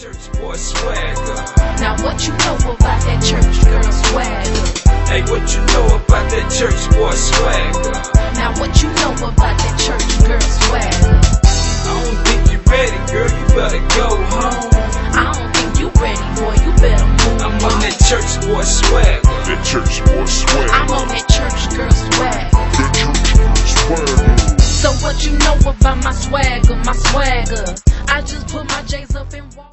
church boy swagger. Now what you know about that church girl swagger? Hey, what you know about that church boy swagger? Now what you know about that church girl swagger? I don't think you ready, girl, you better go home. I don't think you ready, boy, you better move I'm on that church boy swagger. That church boy swagger. I'm on that church girl swagger. That church girl swagger. So what you know about my swagger, my swagger? I just put my J's up and walk.